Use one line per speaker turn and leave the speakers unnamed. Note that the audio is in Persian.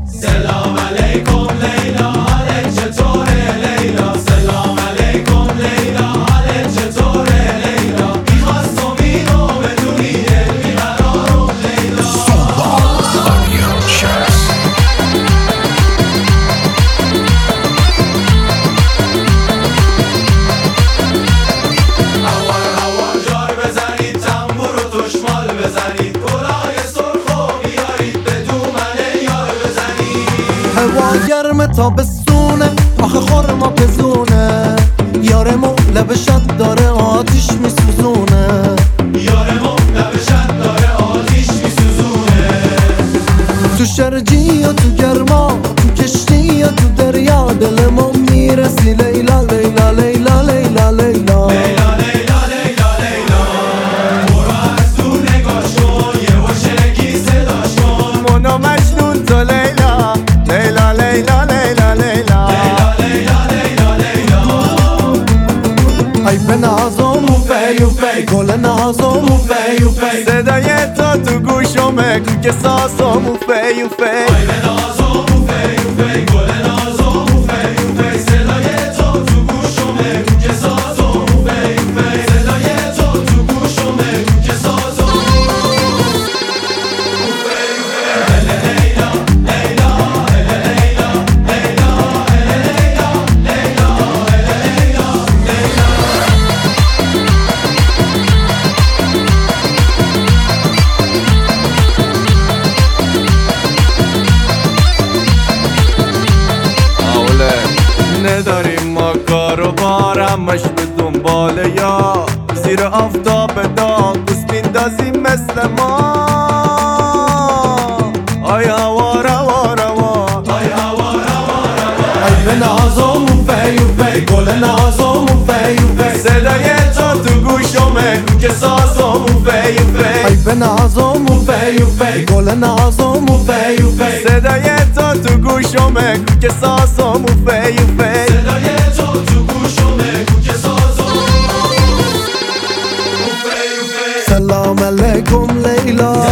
سلام علیکم لیلا، حالت چطوره لیلا؟ سلام علیکم لیلا، حالت چطوره لیلا؟ میخواستم اینو بدونی دل بیقرارم لیلا. هوار جار بزنید، تنبور و تشمال بزنید، گلای سرخ و بیارید به دومنه یار بزنید.
هوا گرمه تابستونه، آخه خورما پزونه، یارمو لب شد داره آتیش میسوزونه،
یارمو لب شد داره آتیش میسوزونه.
تو شرجی یا تو گرما، تو کشتی یا تو دریا، دلمو میرسی لیلا لیلا لیلا لیلا لیلا. مونا مجنون تو لیلا لیلا لیلا لیلا لیلا. ای به نازم و فی و فی، گل نازم و فی و فی، صدای تو گوشمه که سازم و فی و فی.
ای به نازم و فی و فی، گل نازم و فی و فی، صدای تو گوشمه که سازم و فی و فی، صدای تو گوشمه که سازم و فی و فی. لیلا لیلا لیلا لیلا لیلا لیلا لیلا لیلا.
نداریم ما کارو بار، همش به دنبال یا زیر آفتاب داغ دوست میندازیم مثل ما. آیا وار وار وار،
ای هوار هوار هوار،
ای به نازم و فی و فی، گل نازم و فی و فی، صدای تو گوشمه که سازم و فی و فی. ای به نازم و فی و فی، گل نازم و فی و فی، صدای تو گوشمه که سازم و فی و فی.
صدای تو گوشمه که سازم و فی و فی.
سلام علیکم لیلا،